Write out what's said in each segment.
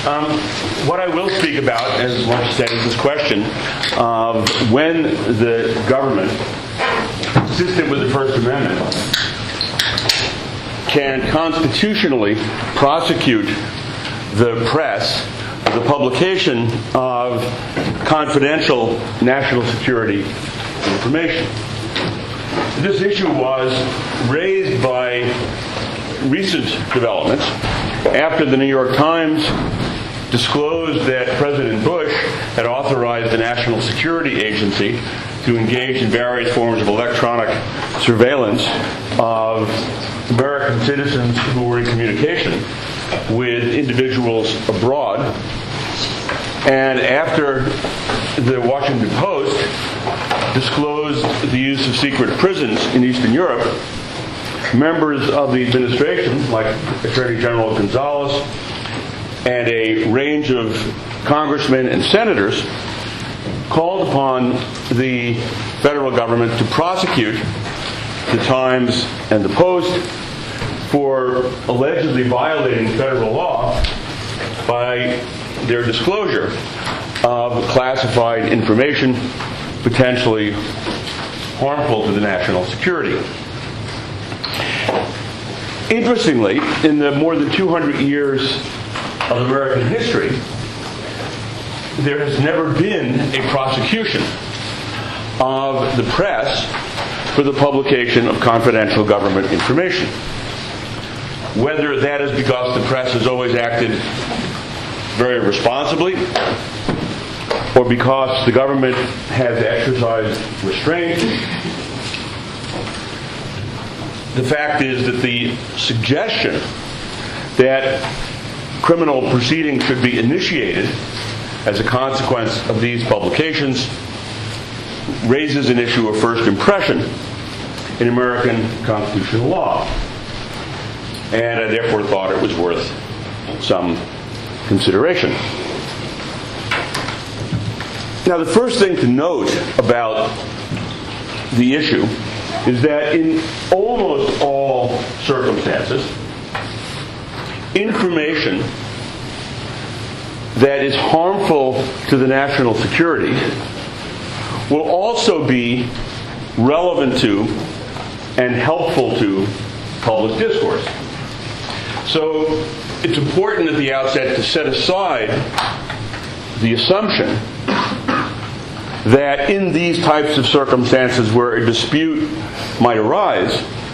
What I will speak about, as Mark said, is this question of when the government, consistent with the First Amendment, can constitutionally prosecute the press for the publication of confidential national security information. This issue was raised by recent developments after the New York Times disclosed that President Bush had authorized the National Security Agency to engage in various forms of electronic surveillance of American citizens who were in communication with individuals abroad. And after the Washington Post disclosed the use of secret prisons in Eastern Europe, members of the administration, like Attorney General Gonzales and a range of congressmen and senators, called upon the federal government to prosecute the Times and the Post for allegedly violating federal law by their disclosure of classified information potentially harmful to the national security. Interestingly, in the more than 200 years of American history, there has never been a prosecution of the press for the publication of confidential government information. Whether that is because the press has always acted very responsibly, or because the government has exercised restraint, the fact is that the suggestion that criminal proceedings should be initiated as a consequence of these publications raises an issue of first impression in American constitutional law. And I therefore thought it was worth some consideration. Now, the first thing to note about the issue is that in almost all circumstances, information that is harmful to the national security will also be relevant to and helpful to public discourse. So it's important at the outset to set aside the assumption that in these types of circumstances where a dispute might arise,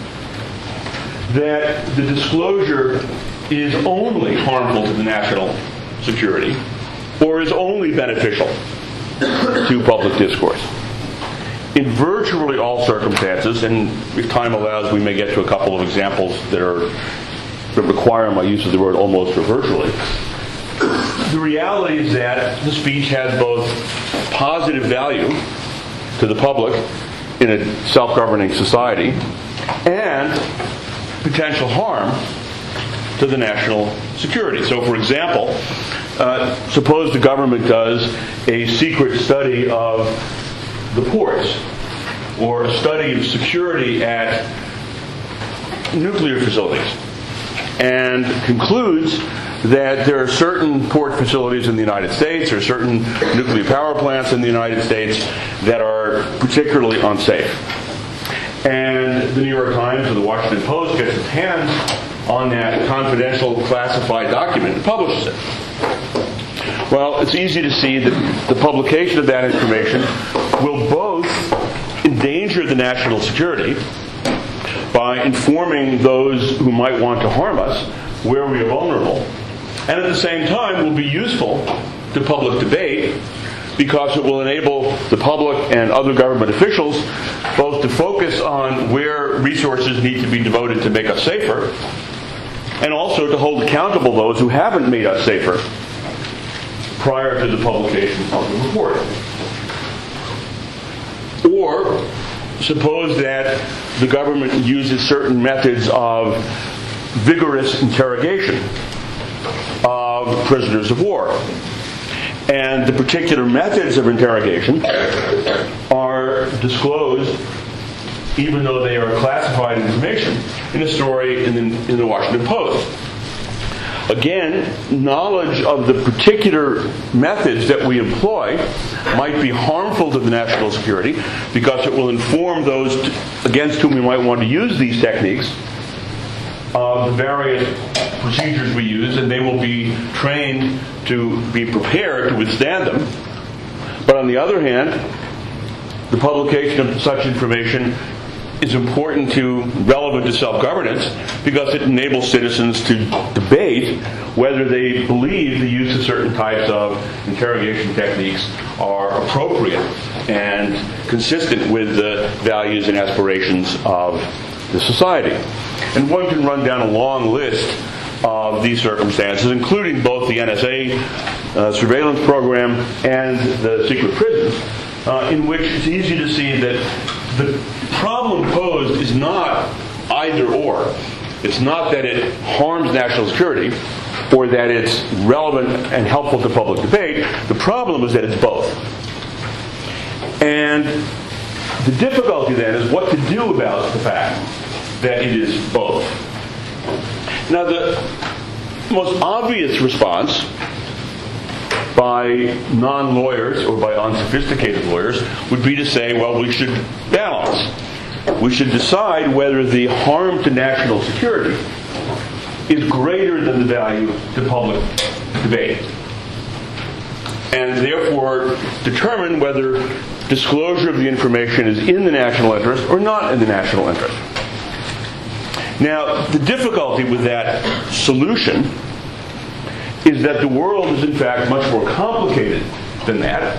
that the disclosure is only harmful to the national security or is only beneficial to public discourse. In virtually all circumstances, and if time allows, we may get to a couple of examples that require my use of the word almost or virtually, the reality is that the speech has both positive value to the public in a self-governing society and potential harm to the national security. So, for example, suppose the government does a secret study of the ports or a study of security at nuclear facilities and concludes that there are certain port facilities in the United States or certain nuclear power plants in the United States that are particularly unsafe. And the New York Times or the Washington Post gets its hands on that confidential classified document and publishes it. Well, it's easy to see that the publication of that information will both endanger the national security by informing those who might want to harm us where we are vulnerable, and at the same time will be useful to public debate because it will enable the public and other government officials both to focus on where resources need to be devoted to make us safer and also to hold accountable those who haven't made us safer prior to the publication of the report. Or suppose that the government uses certain methods of vigorous interrogation of prisoners of war. And the particular methods of interrogation are disclosed, even though they are classified information, in a story in the Washington Post. Again, knowledge of the particular methods that we employ might be harmful to the national security because it will inform those against whom we might want to use these techniques of the various procedures we use, and they will be trained to be prepared to withstand them. But on the other hand, the publication of such information is relevant to self-governance because it enables citizens to debate whether they believe the use of certain types of interrogation techniques are appropriate and consistent with the values and aspirations of the society. And one can run down a long list of these circumstances, including both the NSA surveillance program and the secret prisons, in which it's easy to see that the problem posed is not either or. It's not that it harms national security or that it's relevant and helpful to public debate. The problem is that it's both. And the difficulty then is what to do about the fact that it is both. Now, the most obvious response by non-lawyers or by unsophisticated lawyers would be to say, well, we should balance. We should decide whether the harm to national security is greater than the value to public debate, and therefore determine whether disclosure of the information is in the national interest or not in the national interest. Now, the difficulty with that solution is that the world is in fact much more complicated than that.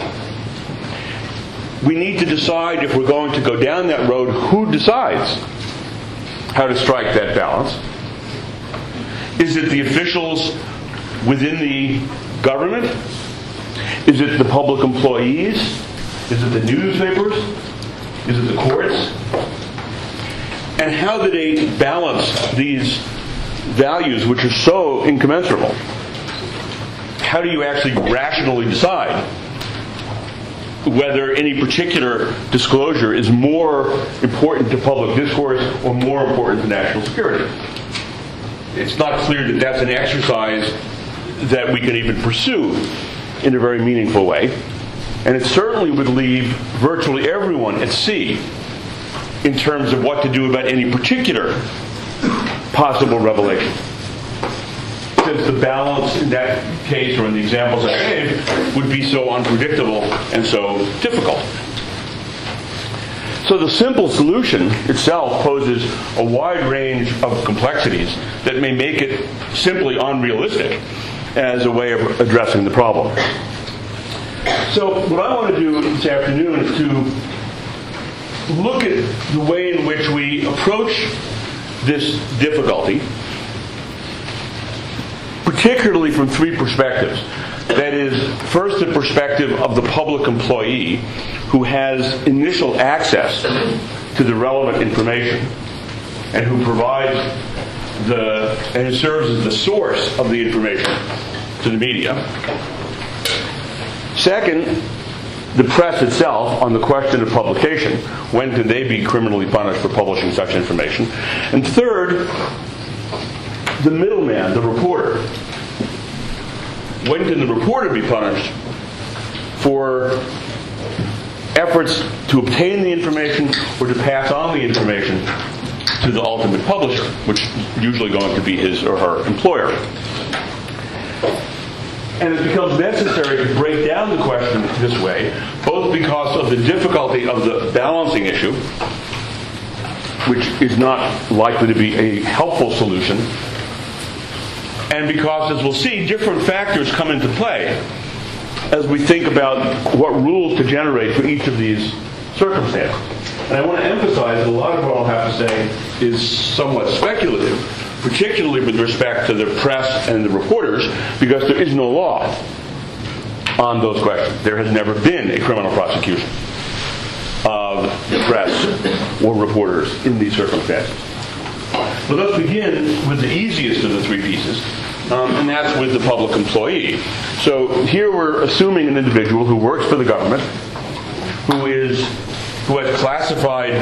We need to decide, if we're going to go down that road, who decides how to strike that balance. Is it the officials within the government? Is it the public employees? Is it the newspapers? Is it the courts? And how do they balance these values which are so incommensurable? How do you actually rationally decide whether any particular disclosure is more important to public discourse or more important to national security? It's not clear that that's an exercise that we can even pursue in a very meaningful way. And it certainly would leave virtually everyone at sea in terms of what to do about any particular possible revelation. Since the balance in that case, or in the examples I gave, would be so unpredictable and so difficult. So the simple solution itself poses a wide range of complexities that may make it simply unrealistic as a way of addressing the problem. So what I want to do this afternoon is to look at the way in which we approach this difficulty, particularly from three perspectives. That is, first, the perspective of the public employee who has initial access to the relevant information and who provides and who serves as the source of the information to the media. Second, the press itself on the question of publication. When can they be criminally punished for publishing such information? And third, the middleman, the reporter. When can the reporter be punished for efforts to obtain the information or to pass on the information to the ultimate publisher, which is usually going to be his or her employer? And it becomes necessary to break down the question this way, both because of the difficulty of the balancing issue, which is not likely to be a helpful solution, and because, as we'll see, different factors come into play as we think about what rules to generate for each of these circumstances. And I want to emphasize that a lot of what I'll have to say is somewhat speculative, particularly with respect to the press and the reporters, because there is no law on those questions. There has never been a criminal prosecution of press or reporters in these circumstances. But let's begin with the easiest of the three pieces, and that's with the public employee. So here we're assuming an individual who works for the government, who has classified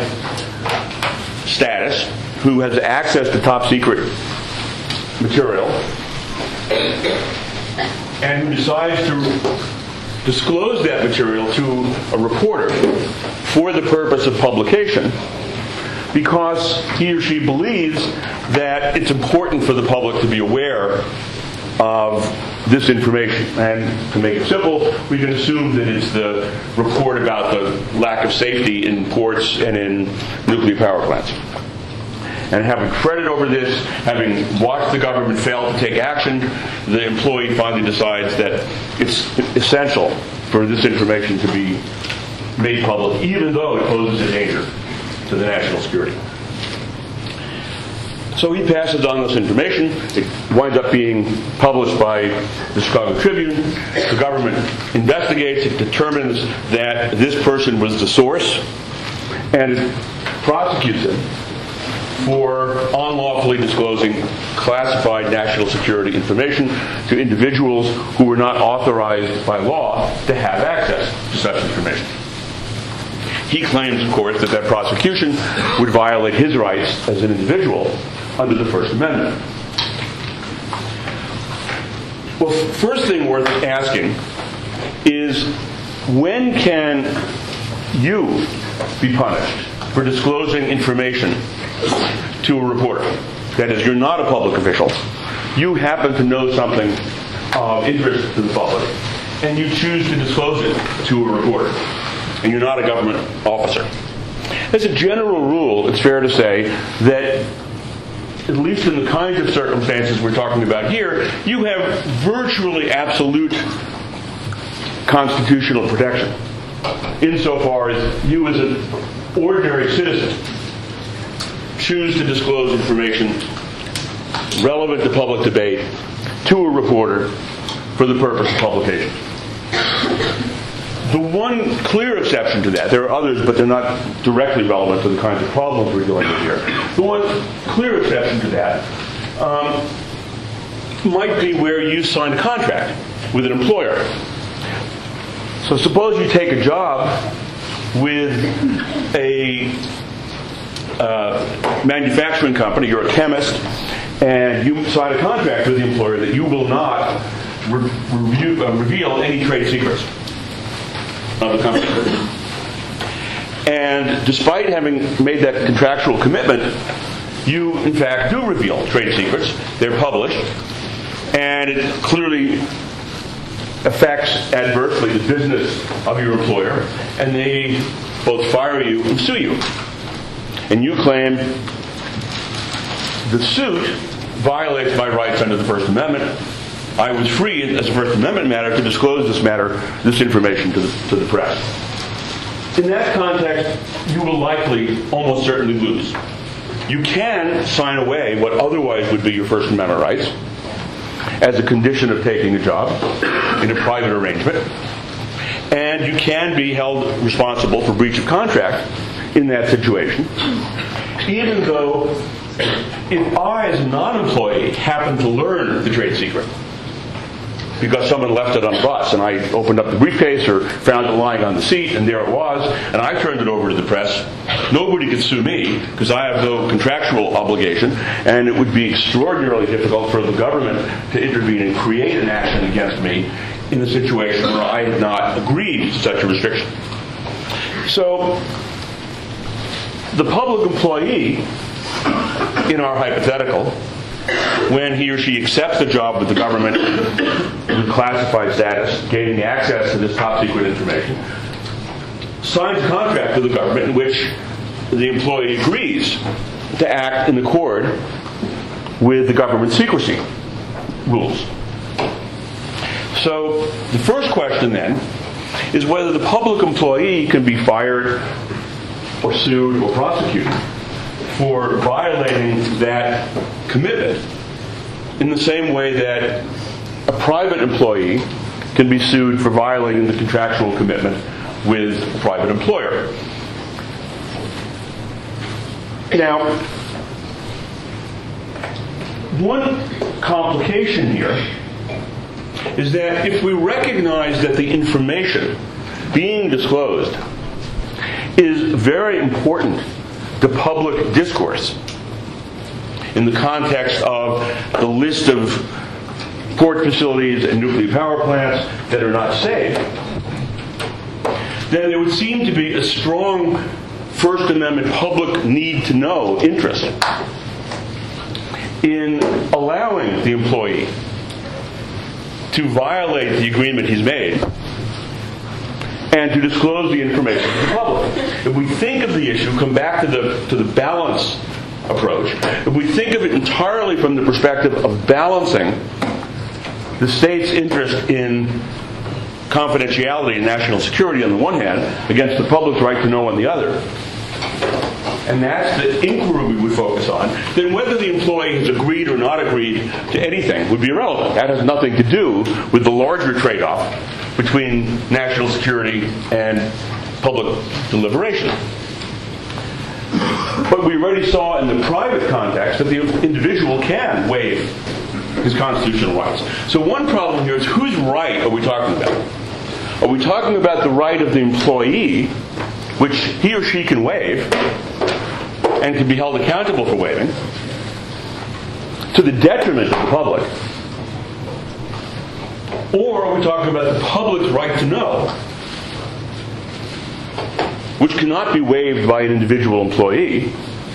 status, who has access to top secret material, and who decides to disclose that material to a reporter for the purpose of publication because he or she believes that it's important for the public to be aware of this information. And to make it simple, we can assume that it's the report about the lack of safety in ports and in nuclear power plants. And having fretted over this, having watched the government fail to take action, the employee finally decides that it's essential for this information to be made public, even though it poses a danger to the national security. So he passes on this information. It winds up being published by the Chicago Tribune. The government investigates. It determines that this person was the source, and it prosecutes him for unlawfully disclosing classified national security information to individuals who were not authorized by law to have access to such information. He claims, of course, that prosecution would violate his rights as an individual under the First Amendment. Well, first thing worth asking is, when can you be punished for disclosing information to a reporter? That is, you're not a public official. You happen to know something of interest to the public, and you choose to disclose it to a reporter, and you're not a government officer. As a general rule, it's fair to say that, at least in the kinds of circumstances we're talking about here, you have virtually absolute constitutional protection, insofar as you as an ordinary citizen choose to disclose information relevant to public debate to a reporter for the purpose of publication. The one clear exception to that, there are others, but they're not directly relevant to the kinds of problems we're dealing with here. The one clear exception to that might be where you sign a contract with an employer. So suppose you take a job with a manufacturing company, you're a chemist, and you sign a contract with the employer that you will not reveal any trade secrets of the company. And despite having made that contractual commitment, you in fact do reveal trade secrets. They're published, and it clearly affects adversely the business of your employer, and they both fire you and sue you. And you claim the suit violates my rights under the First Amendment. I was free, as a First Amendment matter, to disclose this information to the press. In that context, you will likely, almost certainly, lose. You can sign away what otherwise would be your First Amendment rights as a condition of taking a job in a private arrangement, and you can be held responsible for breach of contract in that situation, even though if I, as a non-employee, happen to learn the trade secret because someone left it on a bus, and I opened up the briefcase or found it lying on the seat, and there it was, and I turned it over to the press, nobody could sue me because I have no contractual obligation, and it would be extraordinarily difficult for the government to intervene and create an action against me in a situation where I had not agreed to such a restriction. So, the public employee, in our hypothetical, when he or she accepts a job with the government with classified status, gaining access to this top secret information, signs a contract with the government in which the employee agrees to act in accord with the government secrecy rules. So the first question then is whether the public employee can be fired or sued or prosecuted for violating that commitment in the same way that a private employee can be sued for violating the contractual commitment with a private employer. Now, one complication here is that if we recognize that the information being disclosed is very important to public discourse in the context of the list of port facilities and nuclear power plants that are not safe, then there would seem to be a strong First Amendment public need-to-know interest in allowing the employee to violate the agreement he's made and to disclose the information to the public. If we think of the issue, come back to the balance approach, if we think of it entirely from the perspective of balancing the state's interest in confidentiality and national security on the one hand against the public's right to know on the other, and that's the inquiry we would focus on, then whether the employee has agreed or not agreed to anything would be irrelevant. That has nothing to do with the larger trade-off between national security and public deliberation. But we already saw in the private context that the individual can waive his constitutional rights. So one problem here is, whose right are we talking about? Are we talking about the right of the employee, which he or she can waive and can be held accountable for waiving, to the detriment of the public? Or are we talking about the public's right to know, which cannot be waived by an individual employee?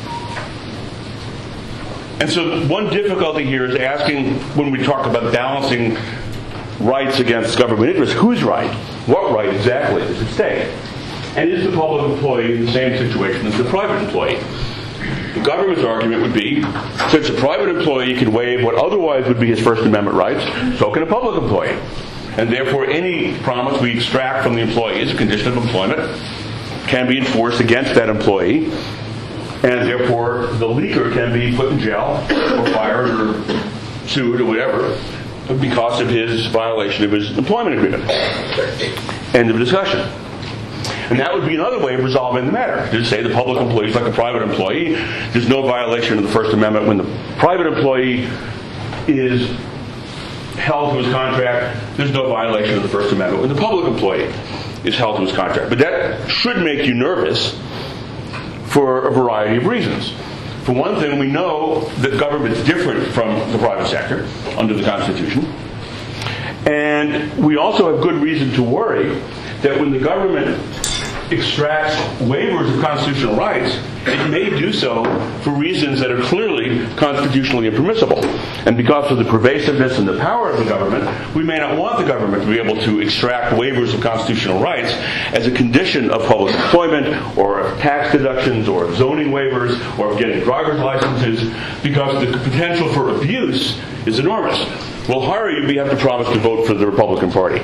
And so one difficulty here is asking, when we talk about balancing rights against government interests, whose right? What right exactly is at stake? And is the public employee in the same situation as the private employee? The government's argument would be, since a private employee can waive what otherwise would be his First Amendment rights, so can a public employee. And therefore any promise we extract from the employee as a condition of employment can be enforced against that employee, and therefore the leaker can be put in jail or fired or sued or whatever because of his violation of his employment agreement. End of discussion. And that would be another way of resolving the matter. To say the public employee is like a private employee, there's no violation of the First Amendment when the private employee is held to his contract. There's no violation of the First Amendment when the public employee is held to his contract. But that should make you nervous for a variety of reasons. For one thing, we know that government is different from the private sector under the Constitution. And we also have good reason to worry that when the government extracts waivers of constitutional rights, it may do so for reasons that are clearly constitutionally impermissible. And because of the pervasiveness and the power of the government, we may not want the government to be able to extract waivers of constitutional rights as a condition of public employment, or of tax deductions, or of zoning waivers, or of getting driver's licenses, because the potential for abuse is enormous. We'll hire you, but you have to promise to vote for the Republican Party.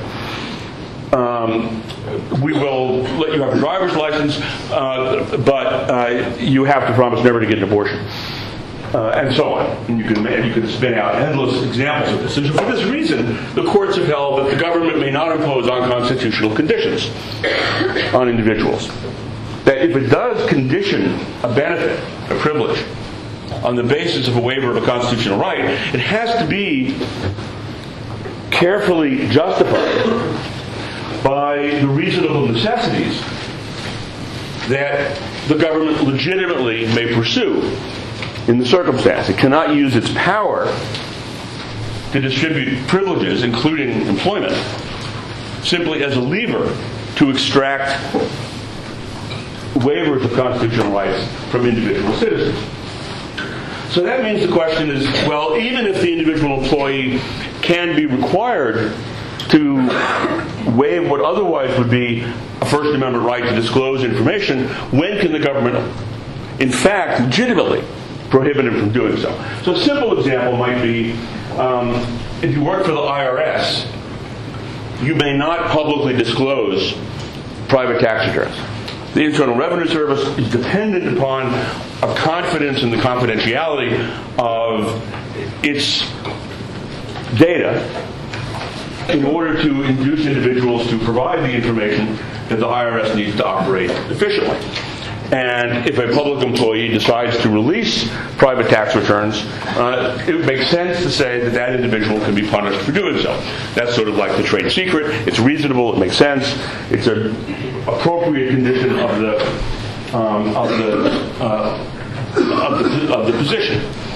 We will let you have a driver's license, but you have to promise never to get an abortion, and so on. And you can spin out endless examples of this. And for this reason, the courts have held that the government may not impose unconstitutional conditions on individuals. That if it does condition a benefit, a privilege, on the basis of a waiver of a constitutional right, it has to be carefully justified by the reasonable necessities that the government legitimately may pursue in the circumstance. It cannot use its power to distribute privileges, including employment, simply as a lever to extract waivers of constitutional rights from individual citizens. So that means the question is, well, even if the individual employee can be required to waive what otherwise would be a First Amendment right to disclose information, when can the government, in fact, legitimately prohibit him from doing so? So a simple example might be, if you work for the IRS, you may not publicly disclose private tax returns. The Internal Revenue Service is dependent upon a confidence in the confidentiality of its data in order to induce individuals to provide the information that the IRS needs to operate efficiently. And if a public employee decides to release private tax returns, it makes sense to say that that individual can be punished for doing so. That's sort of like the trade secret. It's reasonable. It makes sense. It's an appropriate condition of the position.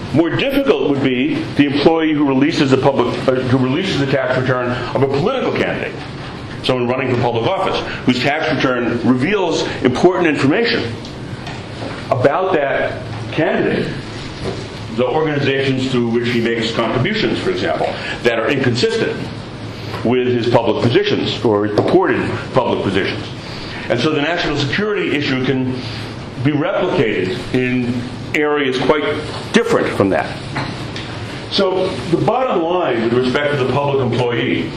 More difficult would be the employee who releases the tax return of a political candidate, someone running for public office, whose tax return reveals important information about that candidate, the organizations to which he makes contributions, for example, that are inconsistent with his public positions or his purported public positions. And so the national security issue can be replicated in areas quite different from that. So the bottom line with respect to the public employee,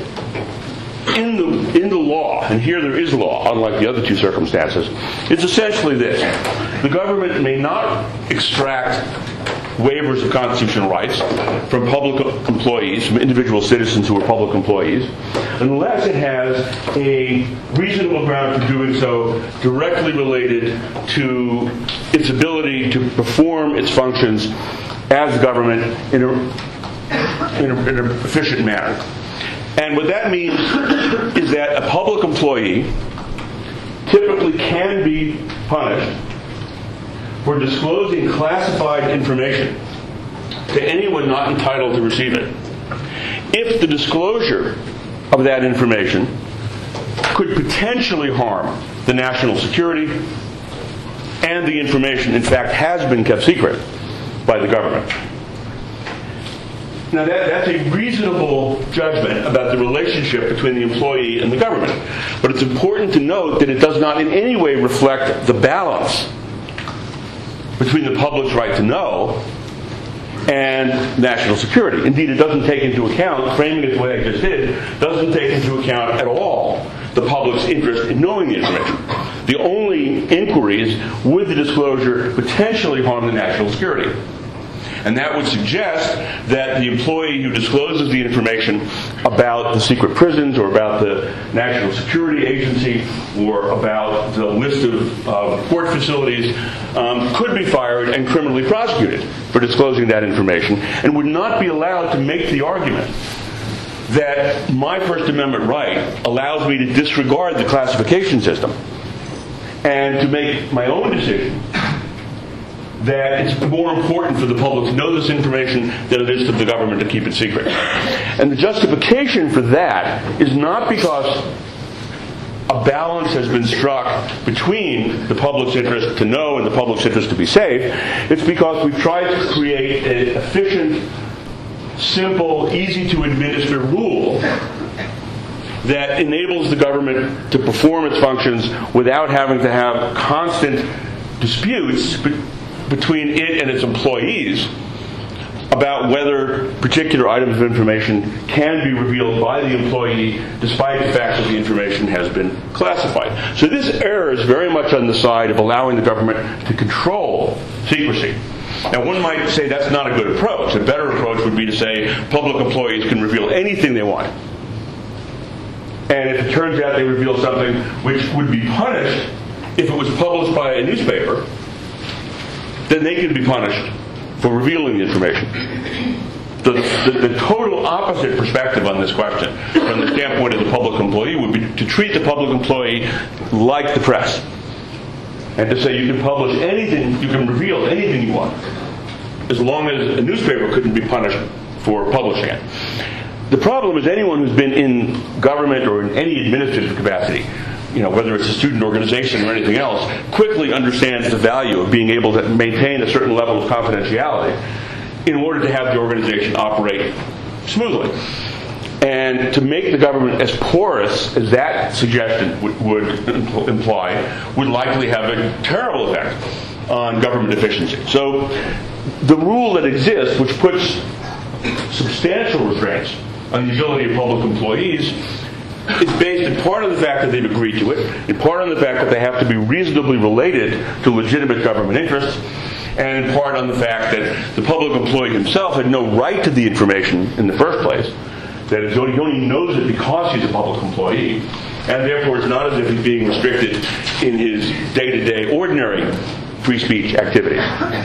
in the law, and here there is law, unlike the other two circumstances, it's essentially this. The government may not extract waivers of constitutional rights from public employees, from individual citizens who are public employees, unless it has a reasonable ground for doing so directly related to its ability to perform its functions as government in an efficient manner. And what that means is that a public employee typically can be punished for disclosing classified information to anyone not entitled to receive it, if the disclosure of that information could potentially harm the national security and the information, in fact, has been kept secret by the government. Now that's a reasonable judgment about the relationship between the employee and the government. But it's important to note that it does not in any way reflect the balance between the public's right to know and national security. Indeed, it doesn't take into account, framing it the way I just did, doesn't take into account at all the public's interest in knowing the information. The only inquiry is, would the disclosure potentially harm the national security? And that would suggest that the employee who discloses the information about the secret prisons or about the National Security Agency or about the list of port facilities could be fired and criminally prosecuted for disclosing that information, and would not be allowed to make the argument that my First Amendment right allows me to disregard the classification system and to make my own decision that it's more important for the public to know this information than it is for the government to keep it secret. And the justification for that is not because a balance has been struck between the public's interest to know and the public's interest to be safe. It's because we've tried to create an efficient, simple, easy-to-administer rule that enables the government to perform its functions without having to have constant disputes between it and its employees about whether particular items of information can be revealed by the employee despite the fact that the information has been classified. So this error is very much on the side of allowing the government to control secrecy. Now, one might say that's not a good approach. A better approach would be to say public employees can reveal anything they want. And if it turns out they reveal something which would be punished if it was published by a newspaper, then they can be punished for revealing the information. The total opposite perspective on this question, from the standpoint of the public employee, would be to treat the public employee like the press. And to say you can publish anything, you can reveal anything you want, as long as a newspaper couldn't be punished for publishing it. The problem is anyone who's been in government or in any administrative capacity, whether it's a student organization or anything else, quickly understands the value of being able to maintain a certain level of confidentiality in order to have the organization operate smoothly. And to make the government as porous as that suggestion would imply would likely have a terrible effect on government efficiency. So the rule that exists, which puts substantial restraints on the ability of public employees, is based in part on the fact that they've agreed to it, in part on the fact that they have to be reasonably related to legitimate government interests, and in part on the fact that the public employee himself had no right to the information in the first place, that he only knows it because he's a public employee, and therefore it's not as if he's being restricted in his day-to-day ordinary free speech activities.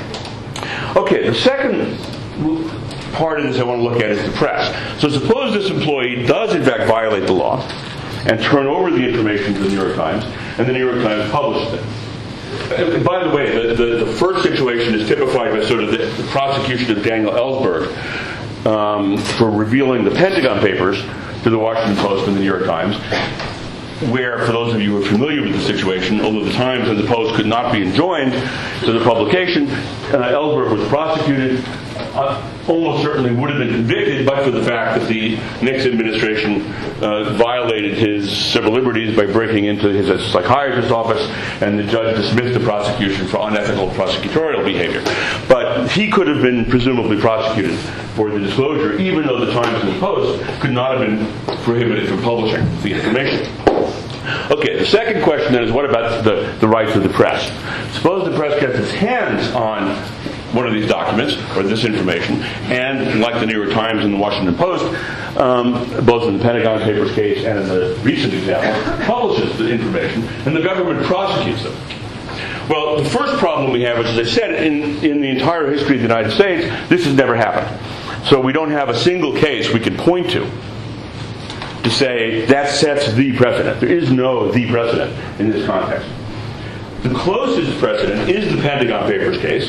Okay, the second part of this I want to look at is the press. So suppose this employee does in fact violate the law and turn over the information to the New York Times, and the New York Times publishes it. By the way, the first situation is typified by sort of the prosecution of Daniel Ellsberg for revealing the Pentagon Papers to the Washington Post and the New York Times, where, for those of you who are familiar with the situation, although the Times and the Post could not be enjoined to the publication, Ellsberg was prosecuted, almost certainly would have been convicted, but for the fact that the Nixon administration violated his civil liberties by breaking into his psychiatrist's office, and the judge dismissed the prosecution for unethical prosecutorial behavior. But he could have been presumably prosecuted for the disclosure, even though the Times and the Post could not have been prohibited from publishing the information. Okay, the second question then is, what about the rights of the press? Suppose the press gets its hands on one of these documents, or this information, and like the New York Times and the Washington Post, both in the Pentagon Papers case and in the recent example, publishes the information, and the government prosecutes them. Well, the first problem we have is, as I said, in the entire history of the United States, this has never happened. So we don't have a single case we can point to say that sets the precedent. There is no the precedent in this context. The closest precedent is the Pentagon Papers case,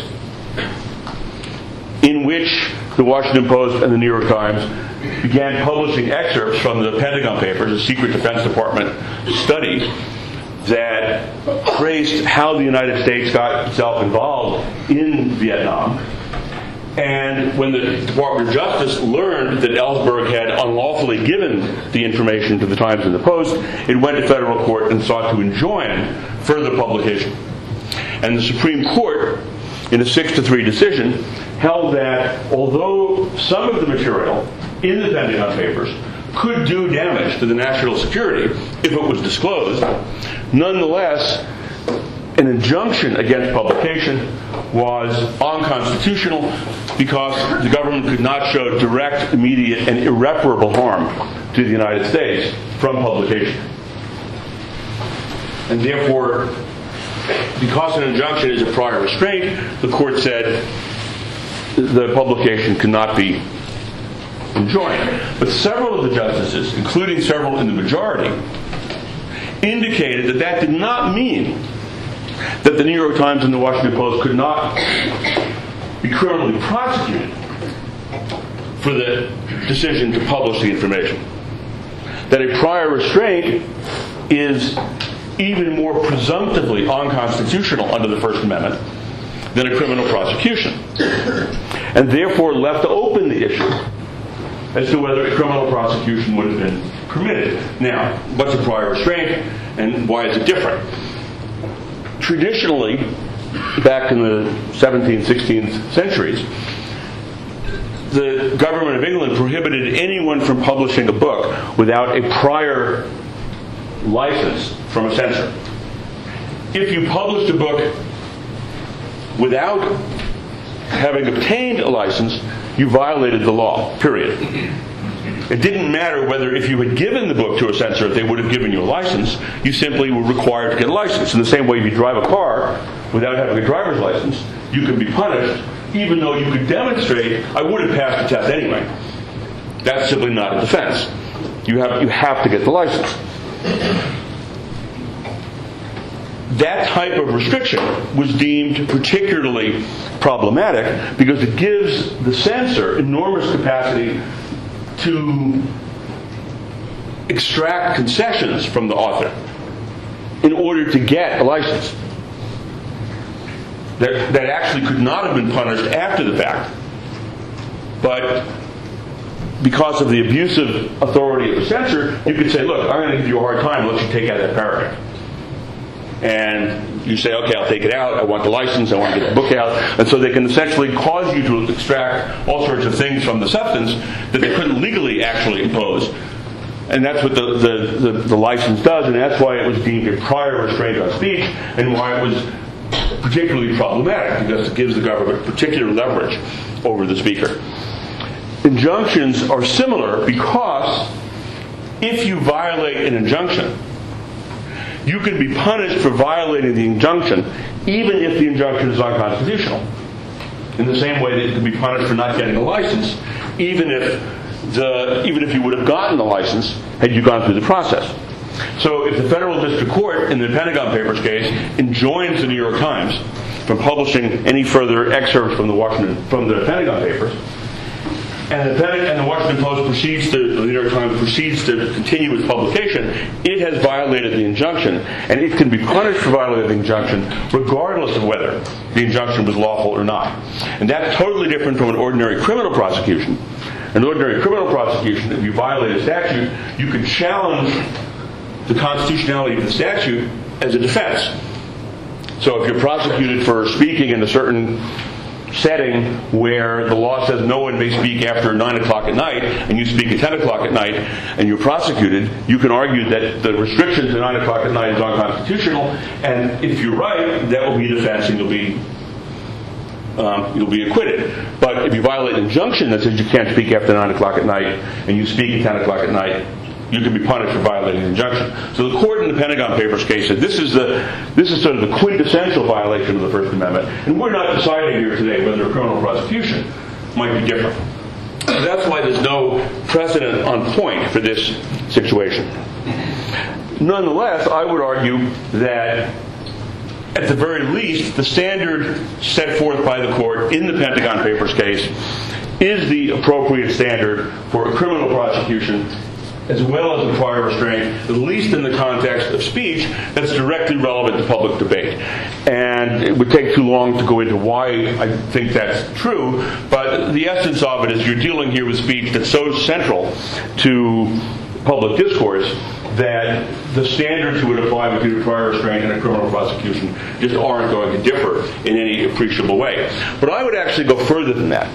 in which the Washington Post and the New York Times began publishing excerpts from the Pentagon Papers, a secret Defense Department study that traced how the United States got itself involved in Vietnam. And when the Department of Justice learned that Ellsberg had unlawfully given the information to the Times and the Post, it went to federal court and sought to enjoin further publication. And the Supreme Court, in a 6-3 decision, held that although some of the material in the Pentagon Papers could do damage to the national security if it was disclosed, nonetheless, an injunction against publication was unconstitutional because the government could not show direct, immediate, and irreparable harm to the United States from publication. And therefore, because an injunction is a prior restraint, the court said the publication cannot be enjoined. But several of the justices, including several in the majority, indicated that that did not mean that the New York Times and the Washington Post could not be criminally prosecuted for the decision to publish the information. That a prior restraint is even more presumptively unconstitutional under the First Amendment than a criminal prosecution, and therefore left open the issue as to whether a criminal prosecution would have been permitted. Now, what's a prior restraint, and why is it different? Traditionally, back in the 17th, 16th centuries, the government of England prohibited anyone from publishing a book without a prior license from a censor. If you published a book without having obtained a license, you violated the law, period. It didn't matter whether, if you had given the book to a censor, they would have given you a license. You simply were required to get a license. In the same way, if you drive a car without having a driver's license, you can be punished, even though you could demonstrate, I would have passed the test anyway. That's simply not a defense. You have to get the license. That type of restriction was deemed particularly problematic because it gives the censor enormous capacity to extract concessions from the author in order to get a license that actually could not have been punished after the fact, but because of the abusive authority of the censor, you could say, look, I'm going to give you a hard time, let you take out that paragraph. And you say, okay, I'll take it out, I want the license, I want to get the book out. And so they can essentially cause you to extract all sorts of things from the substance that they couldn't legally actually impose. And that's what the license does, and that's why it was deemed a prior restraint on speech, and why it was particularly problematic, because it gives the government particular leverage over the speaker. Injunctions are similar because if you violate an injunction, you can be punished for violating the injunction even if the injunction is unconstitutional. In the same way that you can be punished for not getting a license, even if you would have gotten the license had you gone through the process. So if the federal district court in the Pentagon Papers case enjoins the New York Times from publishing any further excerpts from the Pentagon Papers, and the Washington Post the New York Times proceeds to continue its publication, it has violated the injunction, and it can be punished for violating the injunction regardless of whether the injunction was lawful or not. And that's totally different from an ordinary criminal prosecution. An ordinary criminal prosecution, if you violate a statute, you can challenge the constitutionality of the statute as a defense. So if you're prosecuted for speaking in a certain setting where the law says no one may speak after 9 o'clock at night, and you speak at 10 o'clock at night, and you're prosecuted, you can argue that the restriction to 9 o'clock at night is unconstitutional, and if you're right, that will be a defense, and you'll be acquitted. But if you violate an injunction that says you can't speak after 9 o'clock at night, and you speak at 10 o'clock at night, you can be punished for violating the injunction. So the court in the Pentagon Papers case said this is sort of the quintessential violation of the First Amendment, and we're not deciding here today whether a criminal prosecution might be different. So that's why there's no precedent on point for this situation. Nonetheless, I would argue that at the very least, the standard set forth by the court in the Pentagon Papers case is the appropriate standard for a criminal prosecution, as well as a prior restraint, at least in the context of speech that's directly relevant to public debate. And it would take too long to go into why I think that's true, but the essence of it is you're dealing here with speech that's so central to public discourse that the standards that would apply between a prior restraint and a criminal prosecution just aren't going to differ in any appreciable way. But I would actually go further than that.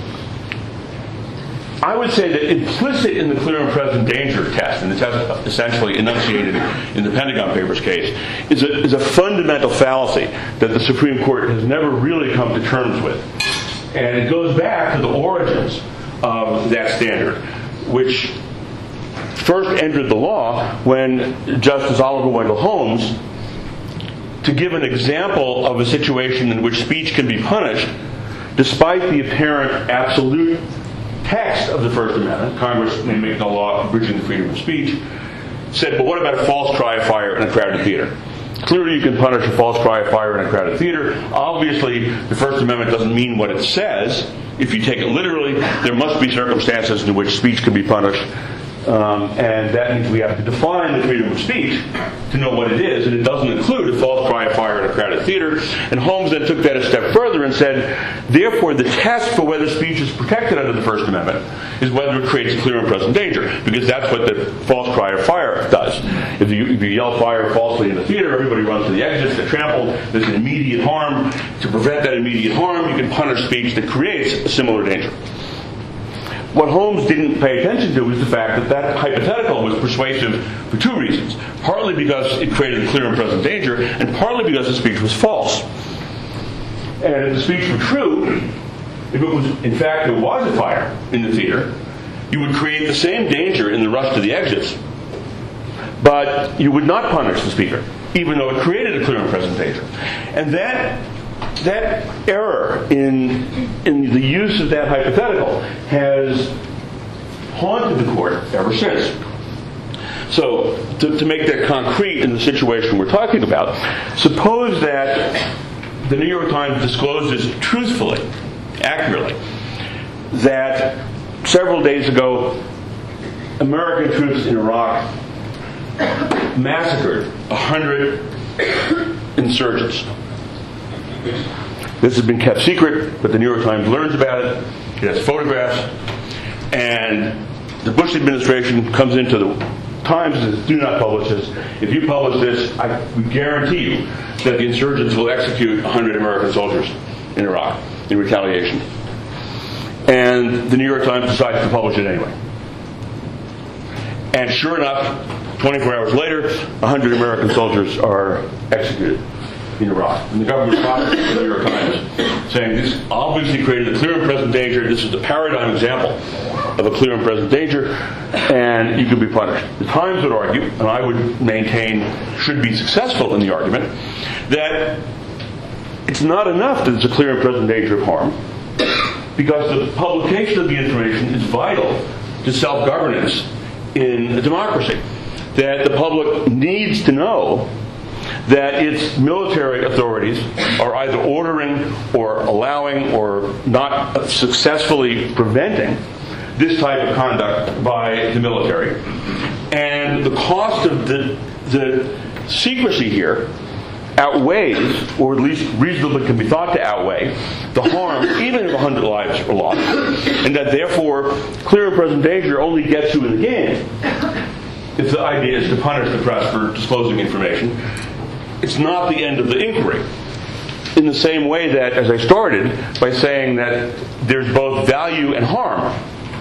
I would say that implicit in the clear and present danger test, and the test essentially enunciated in the Pentagon Papers case, is a fundamental fallacy that the Supreme Court has never really come to terms with. And it goes back to the origins of that standard, which first entered the law when Justice Oliver Wendell Holmes, to give an example of a situation in which speech can be punished, despite the apparent absolute text of the First Amendment, Congress may make no law abridging the freedom of speech, said, but what about a false cry of fire in a crowded theater? Clearly you can punish a false cry of fire in a crowded theater. Obviously, the First Amendment doesn't mean what it says. If you take it literally, there must be circumstances in which speech can be punished. And that means we have to define the freedom of speech to know what it is, and it doesn't include a false cry of fire in a crowded theater. And Holmes then took that a step further and said, therefore, the test for whether speech is protected under the First Amendment is whether it creates a clear and present danger, because that's what the false cry of fire does. If you yell fire falsely in the theater, everybody runs to the exits, they're trampled, there's an immediate harm. To prevent that immediate harm, you can punish speech that creates a similar danger. What Holmes didn't pay attention to was the fact that that hypothetical was persuasive for two reasons. Partly because it created a clear and present danger, and partly because the speech was false. And if the speech were true, if it was, in fact, there was a fire in the theater, you would create the same danger in the rush to the exits, but you would not punish the speaker, even though it created a clear and present danger. And that error in the use of that hypothetical has haunted the court ever since. So, to make that concrete in the situation we're talking about, suppose that the New York Times discloses truthfully, accurately, that several days ago, American troops in Iraq massacred 100 insurgents. This has been kept secret, but the New York Times learns about it. It has photographs, and the Bush administration comes into the Times and says, do not publish this. If you publish this, I guarantee you that the insurgents will execute 100 American soldiers in Iraq in retaliation. And the New York Times decides to publish it anyway. And sure enough, 24 hours later, 100 American soldiers are executed in Iraq. And the government responds to the New York Times, saying this obviously created a clear and present danger. This is the paradigm example of a clear and present danger, and you can be punished. The Times would argue, and I would maintain should be successful in the argument, that it's not enough that it's a clear and present danger of harm, because the publication of the information is vital to self-governance in a democracy. that the public needs to know that its military authorities are either ordering or allowing or not successfully preventing this type of conduct by the military. And the cost of the secrecy here outweighs, or at least reasonably can be thought to outweigh, the harm, even if 100 lives are lost, and that therefore clear and present danger only gets you in the game if the idea is to punish the press for disclosing information. It's not the end of the inquiry. In the same way that, as I started, by saying that there's both value and harm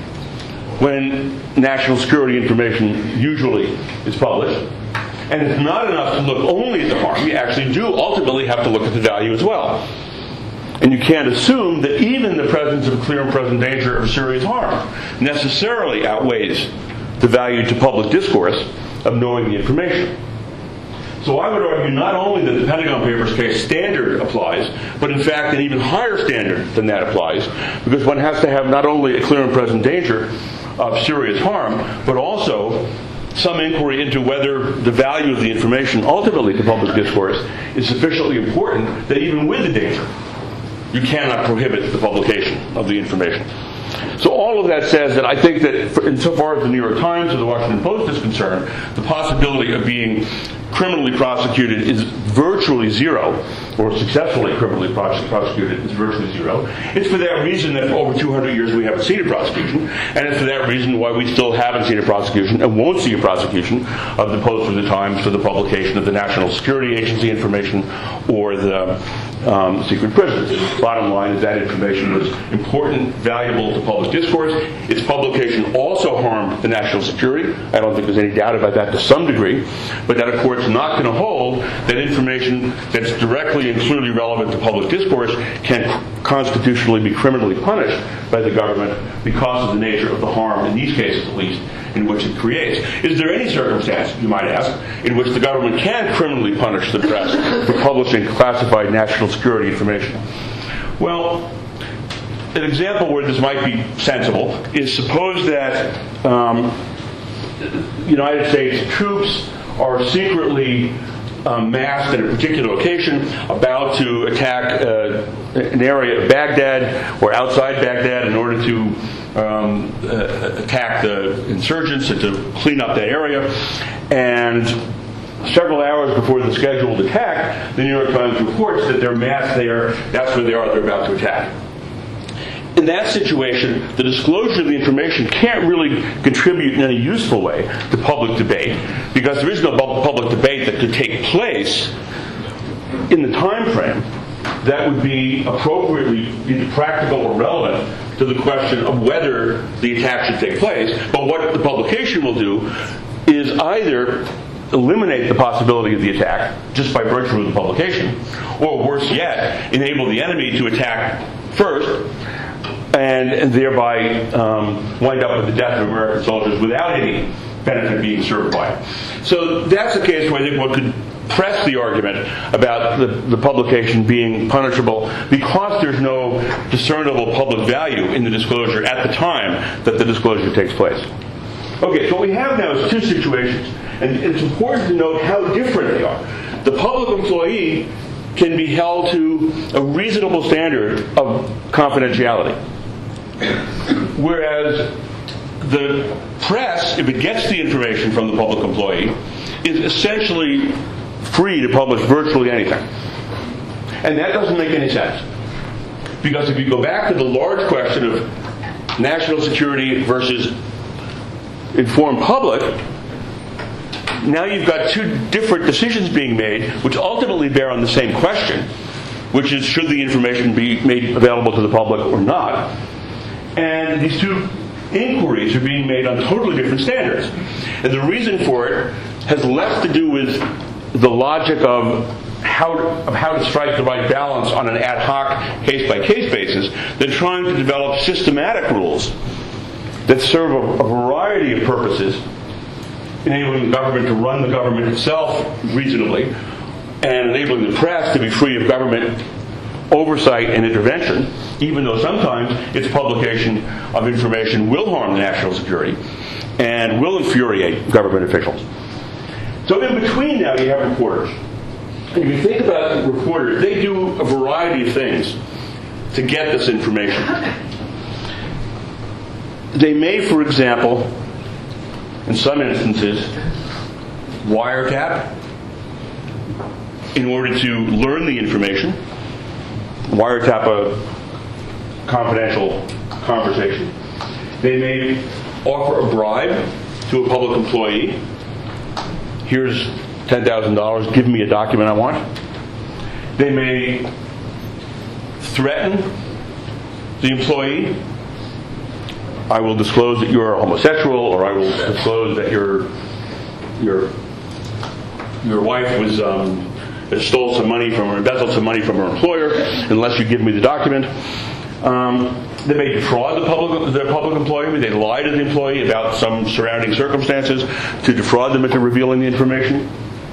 when national security information usually is published. And it's not enough to look only at the harm. You actually do ultimately have to look at the value as well. And you can't assume that even the presence of clear and present danger of serious harm necessarily outweighs the value to public discourse of knowing the information. So I would argue not only that the Pentagon Papers case standard applies, but in fact an even higher standard than that applies, because one has to have not only a clear and present danger of serious harm, but also some inquiry into whether the value of the information ultimately to public discourse is sufficiently important that even with the danger, you cannot prohibit the publication of the information. So all of that says that I think that insofar as the New York Times or the Washington Post is concerned, the possibility of being criminally prosecuted is virtually zero, or successfully criminally prosecuted is virtually zero. It's for that reason that for over 200 years we haven't seen a prosecution, and it's for that reason why we still haven't seen a prosecution and won't see a prosecution of the Post or the Times for the publication of the National Security Agency information or the secret prisons. Bottom line is that information was important, valuable to public discourse. Its publication also harmed the national security. I don't think there's any doubt about that to some degree, but that of course is not going to hold that information that's directly and clearly relevant to public discourse can constitutionally be criminally punished by the government because of the nature of the harm, in these cases at least, in which it creates. Is there any circumstance, you might ask, in which the government can criminally punish the press for publishing classified national security information? Well, an example where this might be sensible is suppose that United States troops are secretly massed at a particular location about to attack an area of Baghdad or outside Baghdad in order to attack the insurgents and to clean up that area. And several hours before the scheduled attack, the New York Times reports that they're massed there. That's where they are. They're about to attack. In that situation, the disclosure of the information can't really contribute in any useful way to public debate, because there is no public debate that could take place in the time frame that would be appropriately either practical or relevant to the question of whether the attack should take place. But what the publication will do is either eliminate the possibility of the attack just by virtue of the publication, or worse yet, enable the enemy to attack first, and thereby wind up with the death of American soldiers without any benefit being served by it. So that's a case where I think one could press the argument about the publication being punishable because there's no discernible public value in the disclosure at the time that the disclosure takes place. Okay, so what we have now is two situations, and it's important to note how different they are. The public employee can be held to a reasonable standard of confidentiality, whereas the press, if it gets the information from the public employee, is essentially free to publish virtually anything. And that doesn't make any sense. Because if you go back to the large question of national security versus informed public, now you've got two different decisions being made which ultimately bear on the same question, which is should the information be made available to the public or not. And these two inquiries are being made on totally different standards. And the reason for it has less to do with the logic of how to strike the right balance on an ad hoc case-by-case basis than trying to develop systematic rules that serve a variety of purposes, enabling the government to run the government itself reasonably and enabling the press to be free of government oversight and intervention, even though sometimes its publication of information will harm the national security and will infuriate government officials. So in between now you have reporters. And if you think about reporters, they do a variety of things to get this information. They may, for example, in some instances, wiretap in order to learn the information, wiretap a confidential conversation. They may offer a bribe to a public employee. Here's $10,000, give me a document I want. They may threaten the employee. I will disclose that you're homosexual, or I will disclose that your wife was stole some money from or embezzled some money from her employer unless you give me the document. They may defraud the public employee. They lie to the employee about some surrounding circumstances to defraud them into revealing the information.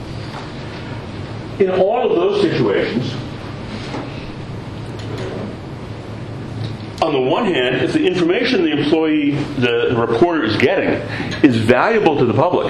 In all of those situations, on the one hand, if the information the employee, the reporter is getting is valuable to the public,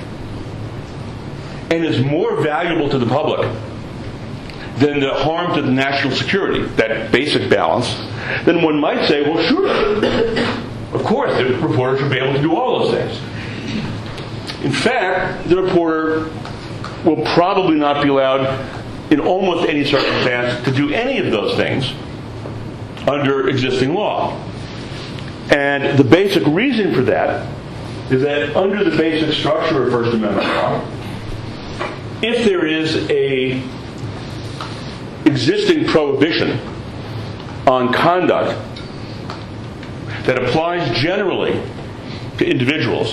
and is more valuable to the public than the harm to the national security, that basic balance, then one might say, well, sure, of course, the reporter should be able to do all those things. In fact, the reporter will probably not be allowed, in almost any circumstance, to do any of those things under existing law. And the basic reason for that is that under the basic structure of First Amendment law, if there is a existing prohibition on conduct that applies generally to individuals,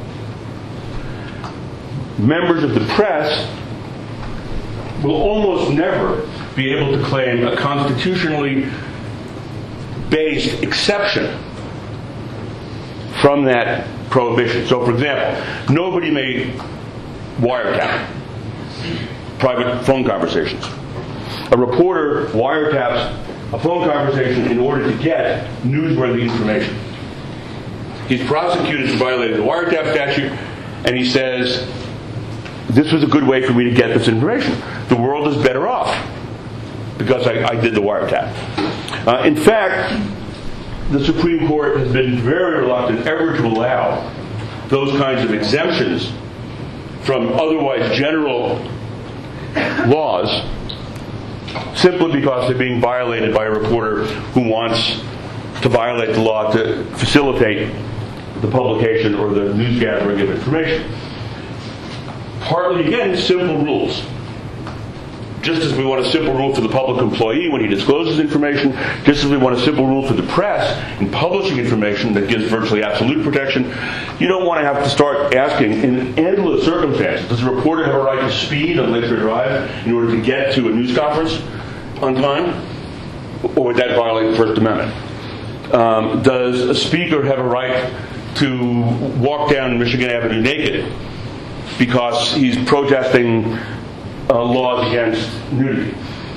members of the press will almost never be able to claim a constitutionally based exception from that prohibition. So, for example, nobody may wiretap private phone conversations. A reporter wiretaps a phone conversation in order to get newsworthy information. He's prosecuted for violating the wiretap statute, and he says, this was a good way for me to get this information. The world is better off because I did the wiretap. In fact, the Supreme Court has been very reluctant ever to allow those kinds of exemptions from otherwise general laws simply because they're being violated by a reporter who wants to violate the law to facilitate the publication or the news gathering of information. Partly, again, simple rules. Just as we want a simple rule for the public employee when he discloses information, just as we want a simple rule for the press in publishing information that gives virtually absolute protection, you don't want to have to start asking in endless circumstances, does a reporter have a right to speed on Lakeshore Drive in order to get to a news conference on time? Or would that violate the First Amendment? Does a speaker have a right to walk down Michigan Avenue naked because he's protesting laws against nudity?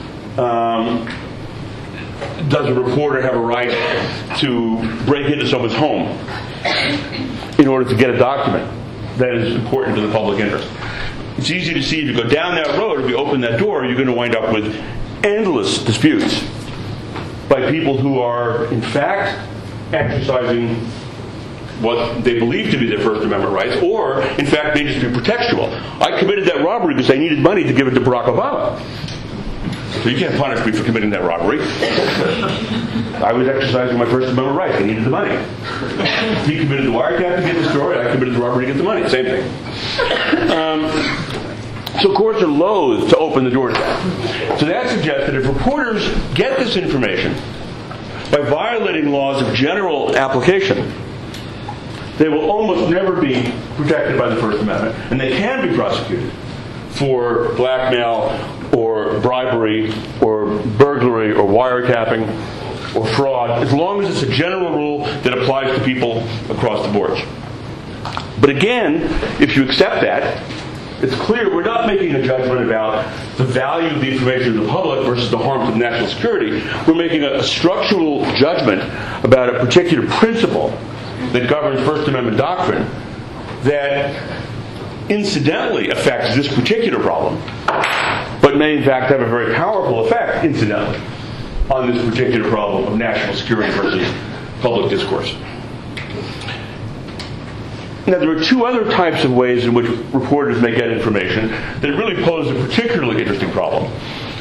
Does a reporter have a right to break into someone's home in order to get a document that is important to the public interest? It's easy to see if you go down that road, if you open that door, you're going to wind up with endless disputes by people who are, in fact, exercising what they believe to be their First Amendment rights, or, in fact, may just be pretextual. I committed that robbery because I needed money to give it to Barack Obama. So you can't punish me for committing that robbery. I was exercising my First Amendment rights. I needed the money. He committed the wiretap to get the story. I committed the robbery to get the money. Same thing. So courts are loath to open the door to that. So that suggests that if reporters get this information by violating laws of general application, they will almost never be protected by the First Amendment, and they can be prosecuted for blackmail or bribery or burglary or wiretapping or fraud, as long as it's a general rule that applies to people across the board. But again, if you accept that, it's clear we're not making a judgment about the value of the information to the public versus the harm to the national security. We're making a structural judgment about a particular principle that governs First Amendment doctrine that incidentally affects this particular problem, but may in fact have a very powerful effect, incidentally, on this particular problem of national security versus public discourse. Now, there are two other types of ways in which reporters may get information that really pose a particularly interesting problem.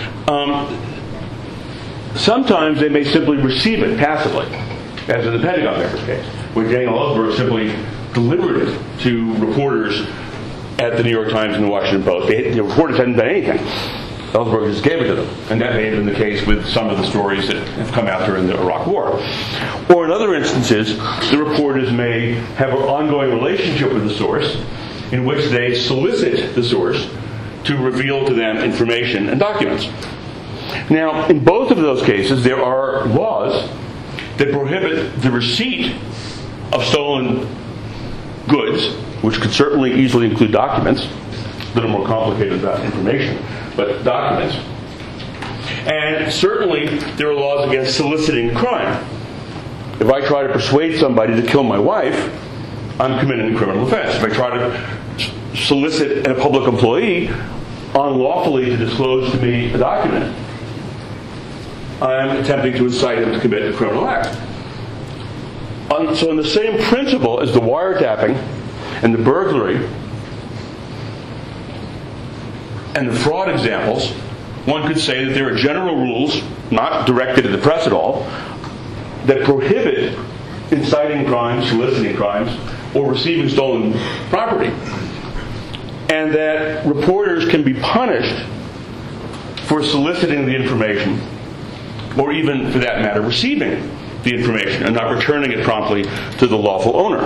Sometimes they may simply receive it passively, as in the Pentagon Papers case, where Daniel Ellsberg simply delivered it to reporters at the New York Times and the Washington Post. The reporters hadn't done anything. Ellsberg just gave it to them. And that may have been the case with some of the stories that have come out during the Iraq War. Or in other instances, the reporters may have an ongoing relationship with the source in which they solicit the source to reveal to them information and documents. Now, in both of those cases, there are laws that prohibit the receipt of stolen goods, which could certainly easily include documents, a little more complicated about information, but documents. And certainly there are laws against soliciting crime. If I try to persuade somebody to kill my wife, I'm committing a criminal offense. If I try to solicit a public employee unlawfully to disclose to me a document, I'm attempting to incite him to commit a criminal act. So in the same principle as the wiretapping and the burglary and the fraud examples, one could say that there are general rules, not directed at the press at all, that prohibit inciting crimes, soliciting crimes, or receiving stolen property. And that reporters can be punished for soliciting the information, or even, for that matter, receiving the information and not returning it promptly to the lawful owner.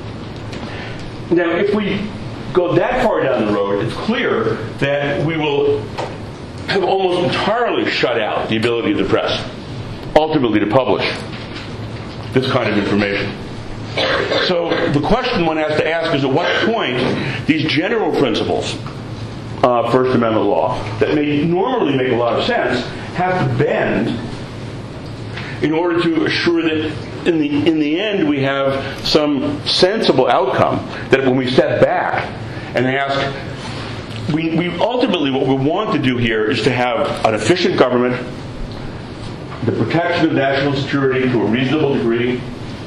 Now, if we go that far down the road, it's clear that we will have almost entirely shut out the ability of the press, ultimately, to publish this kind of information. So the question one has to ask is, at what point these general principles of First Amendment law that may normally make a lot of sense have to bend in order to assure that in the end we have some sensible outcome, that when we step back and ask, we ultimately what we want to do here is to have an efficient government, the protection of national security to a reasonable degree,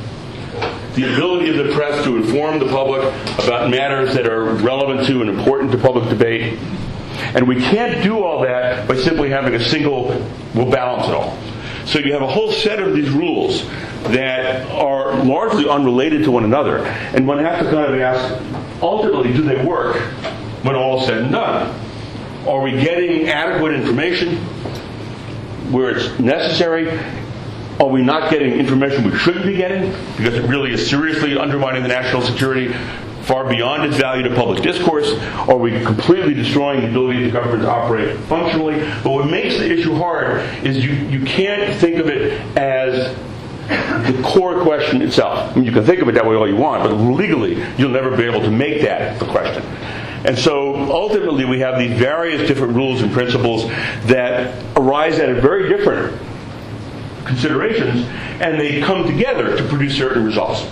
the ability of the press to inform the public about matters that are relevant to and important to public debate. And we can't do all that by simply having a single, we'll balance it all. So you have a whole set of these rules that are largely unrelated to one another. And one has to kind of ask, ultimately, do they work when all is said and done? Are we getting adequate information where it's necessary? Are we not getting information we shouldn't be getting because it really is seriously undermining the national security far beyond its value to public discourse? Are we completely destroying the ability of the government to operate functionally? But what makes the issue hard is you can't think of it as the core question itself. I mean, you can think of it that way all you want, but legally you'll never be able to make that the question. And so ultimately we have these various different rules and principles that arise out of very different considerations, and they come together to produce certain results.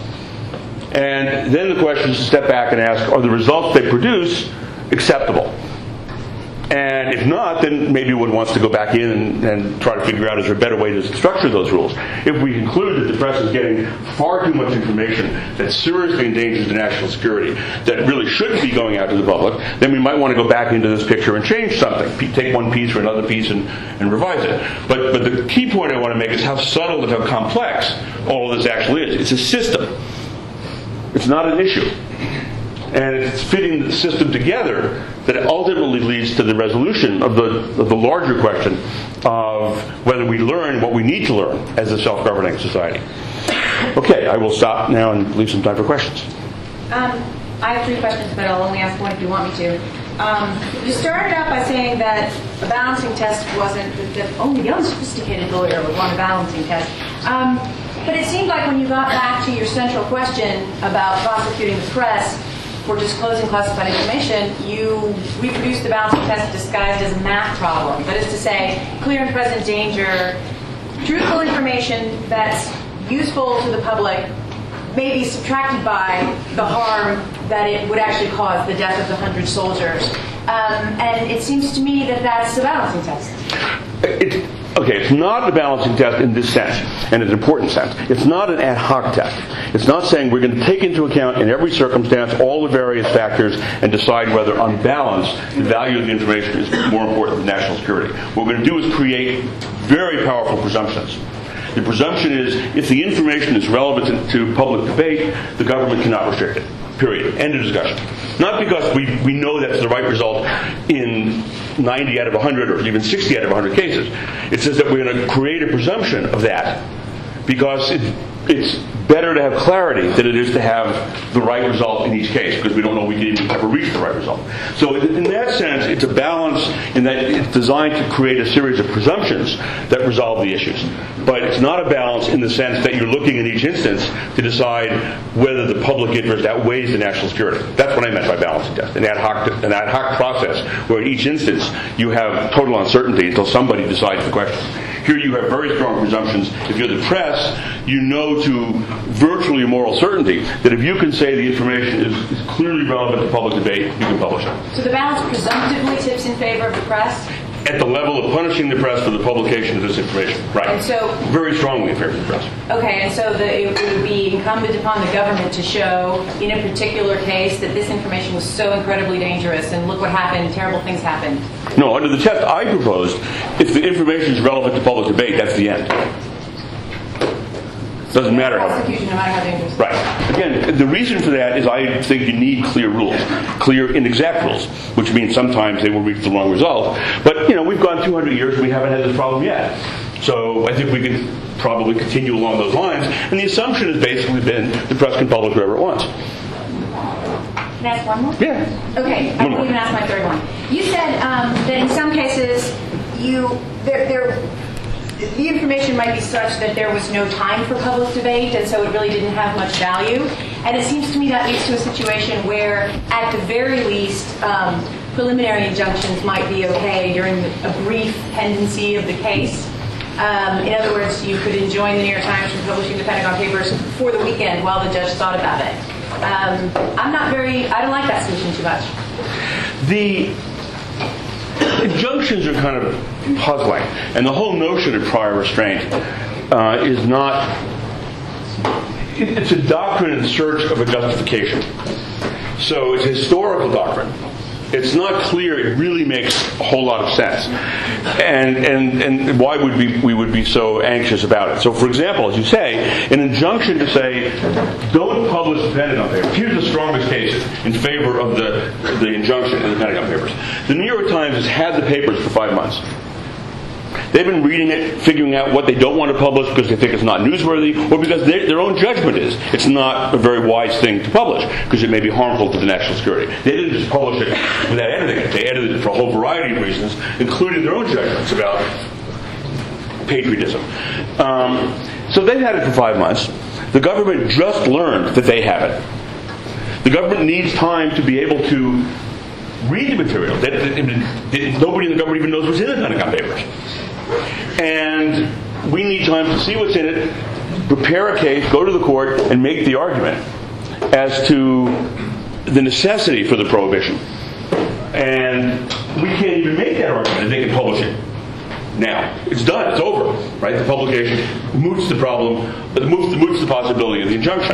And then the question is to step back and ask, are the results they produce acceptable? And if not, then maybe one wants to go back in and try to figure out, is there a better way to structure those rules? If we conclude that the press is getting far too much information that seriously endangers the national security, that really shouldn't be going out to the public, then we might want to go back into this picture and change something. Take one piece or another piece and revise it. But the key point I want to make is how subtle and how complex all of this actually is. It's a system. It's not an issue. And it's fitting the system together that ultimately leads to the resolution of the larger question of whether we learn what we need to learn as a self-governing society. Okay, I will stop now and leave some time for questions. I have 3 questions, but I'll only ask one if you want me to. You started out by saying that a balancing test wasn't, that only the unsophisticated lawyer would want a balancing test. But it seemed like when you got back to your central question about prosecuting the press for disclosing classified information, you reproduced the balancing test disguised as a math problem. That is to say, clear and present danger, truthful information that's useful to the public may be subtracted by the harm that it would actually cause, the death of the 100 soldiers. And it seems to me that that's a balancing test. It's not a balancing test in this sense, and it's an important sense. It's not an ad hoc test. It's not saying we're going to take into account in every circumstance all the various factors and decide whether, on balance, the value of the information is more important than national security. What we're going to do is create very powerful presumptions. The presumption is if the information is relevant to public debate, the government cannot restrict it. Period. End of discussion. Not because we know that's the right result in 90 out of 100 or even 60 out of 100 cases. It says that we're going to create a presumption of that because it's better to have clarity than it is to have the right result in each case, because we don't know we can even ever reach the right result. So in that sense, it's a balance in that it's designed to create a series of presumptions that resolve the issues. But it's not a balance in the sense that you're looking in each instance to decide whether the public interest outweighs the national security. That's what I meant by balancing test, an ad hoc process where in each instance you have total uncertainty until somebody decides the question. Here you have very strong presumptions. If you're the press, you know to virtually moral certainty that if you can say the information is clearly relevant to public debate, you can publish it. So the balance presumptively tips in favor of the press? At the level of punishing the press for the publication of this information. Right. And so, very strongly in favor of the press. Okay, and so it would be incumbent upon the government to show in a particular case that this information was so incredibly dangerous and look what happened, terrible things happened. No, under the test I proposed, if the information is relevant to public debate, that's the end. Doesn't matter how. Prosecution, no matter how dangerous. Right. Again, the reason for that is I think you need clear rules, clear inexact rules, which means sometimes they will reach the wrong result. But, we've gone 200 years and we haven't had this problem yet. So I think we can probably continue along those lines. And the assumption has basically been the press can publish whatever it wants. Can I ask one more? Yeah. Okay, I won't even ask my third one. You said that in some cases the information might be such that there was no time for public debate, and so it really didn't have much value. And it seems to me that leads to a situation where, at the very least, preliminary injunctions might be okay during a brief pendency of the case. In other words, you could enjoin the New York Times from publishing the Pentagon Papers for the weekend while the judge thought about it. I don't like that solution too much. The injunctions are kind of puzzling, and the whole notion of prior restraint is not. It's a doctrine in search of a justification. So it's a historical doctrine. It's not clear it really makes a whole lot of sense. And why would we would be so anxious about it? So, for example, as you say, an injunction to say, don't publish the Pentagon Papers. Here's the strongest case in favor of the injunction in the Pentagon Papers. The New York Times has had the papers for 5 months. They've been reading it, figuring out what they don't want to publish because they think it's not newsworthy, or because their own judgment is it's not a very wise thing to publish because it may be harmful to the national security. They didn't just publish it without editing it. They edited it for a whole variety of reasons, including their own judgments about patriotism. So they've had it for 5 months. The government just learned that they have it. The government needs time to be able to read the material. Nobody in the government even knows what's in the Pentagon Papers. And we need time to see what's in it, prepare a case, go to the court, and make the argument as to the necessity for the prohibition. And we can't even make that argument if they can publish it now. It's done. It's over. Right? The publication moots the problem, moots the possibility of the injunction.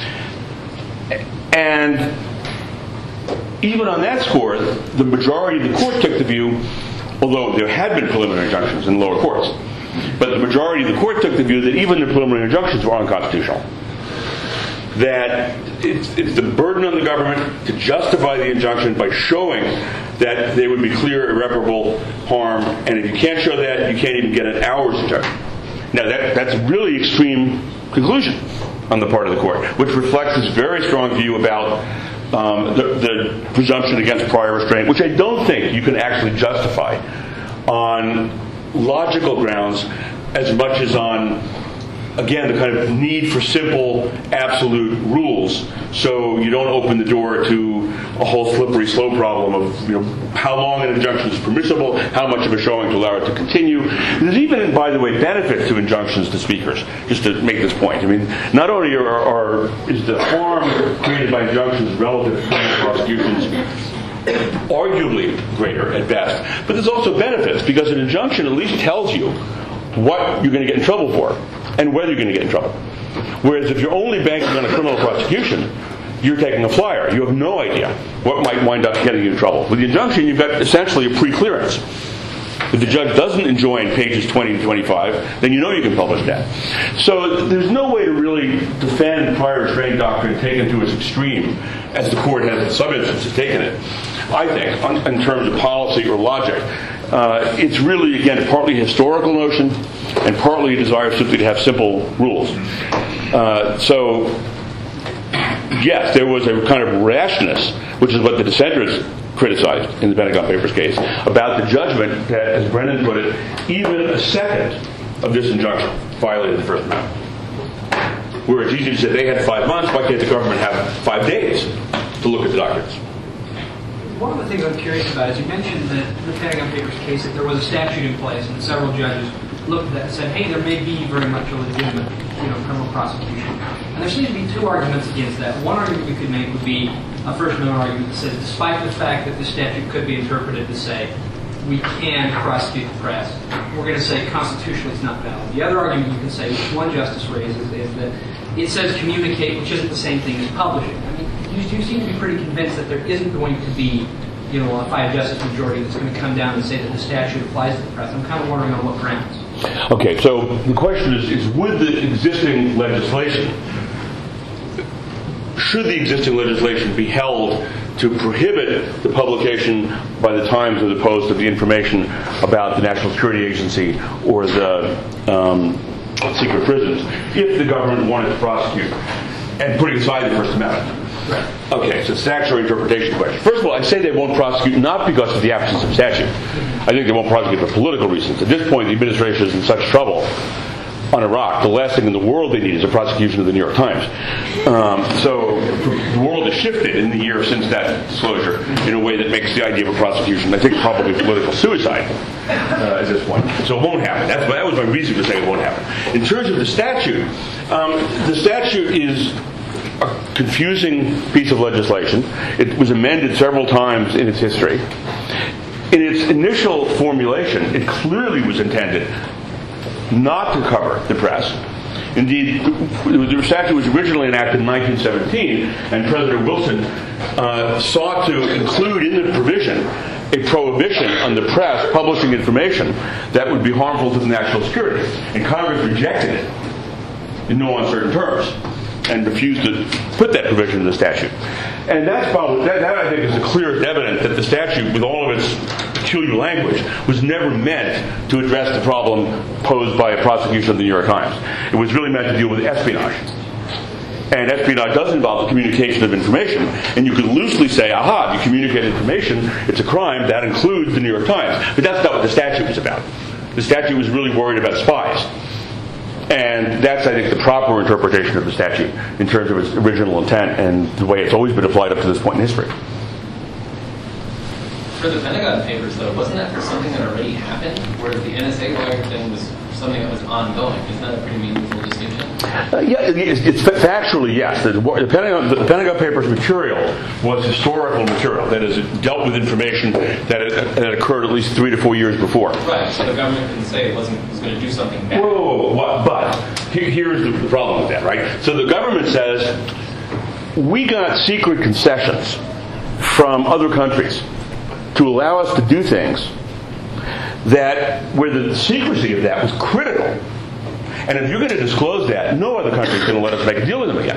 And even on that score, the majority of the court took the view, although there had been preliminary injunctions in the lower courts, but the majority of the court took the view that even the preliminary injunctions were unconstitutional. That it's the burden on the government to justify the injunction by showing that there would be clear irreparable harm, and if you can't show that, you can't even get an hour's injunction. Now that's a really extreme conclusion on the part of the court, which reflects this very strong view about the presumption against prior restraint, which I don't think you can actually justify on logical grounds as much as on again, the kind of need for simple, absolute rules, so you don't open the door to a whole slippery slope problem of, how long an injunction is permissible, how much of a showing to allow it to continue. There's even, by the way, benefits to injunctions to speakers, just to make this point. I mean, not only is the harm created by injunctions relative to criminal prosecutions arguably greater at best, but there's also benefits, because an injunction at least tells you what you're going to get in trouble for and whether you're going to get in trouble. Whereas if you're only banking on a criminal prosecution, you're taking a flyer. You have no idea what might wind up getting you in trouble. With the injunction, you've got essentially a pre-clearance. If the judge doesn't enjoin pages 20 and 25, then you know you can publish that. So there's no way to really defend prior restraint doctrine taken to its extreme, as the court has in some instances taken it, I think, in terms of policy or logic. It's really, again, partly a historical notion and partly a desire simply to have simple rules. So, yes, there was a kind of rashness, which is what the dissenters criticized in the Pentagon Papers case, about the judgment that, as Brennan put it, even a second of this injunction violated the First Amendment. Where it's easy to say they had 5 months, why can't the government have 5 days to look at the documents? One of the things I'm curious about is you mentioned that in the Pentagon Papers case that there was a statute in place and several judges looked at that and said, hey, there may be very much a legitimate criminal prosecution. And there seems to be two arguments against that. One argument you could make would be a First Amendment argument that says, despite the fact that the statute could be interpreted to say we can prosecute the press, we're going to say constitutionally it's not valid. The other argument you can say, which one justice raises, is that it says communicate, which isn't the same thing as publishing. I mean, you seem to be pretty convinced that there isn't going to be, a 5-justice majority that's going to come down and say that the statute applies to the press. I'm kind of wondering on what grounds. Okay, so the question is would the existing legislation, should the existing legislation be held to prohibit the publication by the Times or the Post of the information about the National Security Agency or the secret prisons if the government wanted to prosecute, and putting aside the First Amendment? Right. Okay, so it's an actual interpretation question. First of all, I say they won't prosecute not because of the absence of statute. I think they won't prosecute for political reasons. At this point, the administration is in such trouble on Iraq. The last thing in the world they need is a prosecution of the New York Times. So the world has shifted in the year since that disclosure in a way that makes the idea of a prosecution, I think, probably political suicide at this point. So it won't happen. That was my reason for saying it won't happen. In terms of the statute is a confusing piece of legislation. It was amended several times in its history. In its initial formulation, it clearly was intended not to cover the press. Indeed, the statute was originally enacted in 1917, and President Wilson sought to include in the provision a prohibition on the press publishing information that would be harmful to the national security. And Congress rejected it in no uncertain terms and refused to put that provision in the statute. And that I think is the clearest evidence that the statute, with all of its peculiar language, was never meant to address the problem posed by a prosecution of the New York Times. It was really meant to deal with espionage. And espionage does involve the communication of information. And you could loosely say, aha, if you communicate information, it's a crime. That includes the New York Times. But that's not what the statute was about. The statute was really worried about spies. And that's, I think, the proper interpretation of the statute in terms of its original intent and the way it's always been applied up to this point in history. For the Pentagon Papers, though, wasn't that for something that already happened, where the NSA lawyer thing was something that was ongoing? Isn't that a pretty meaningful distinction? It's factually, yes. The Pentagon Papers material was historical material. That is, it dealt with information that had occurred at least 3 to 4 years before. Right, so the government couldn't say it was going to do something bad. But here's the problem with that, right? So the government says, we got secret concessions from other countries to allow us to do things where the secrecy of that was critical. And if you're going to disclose that, no other country is going to let us make a deal with them again.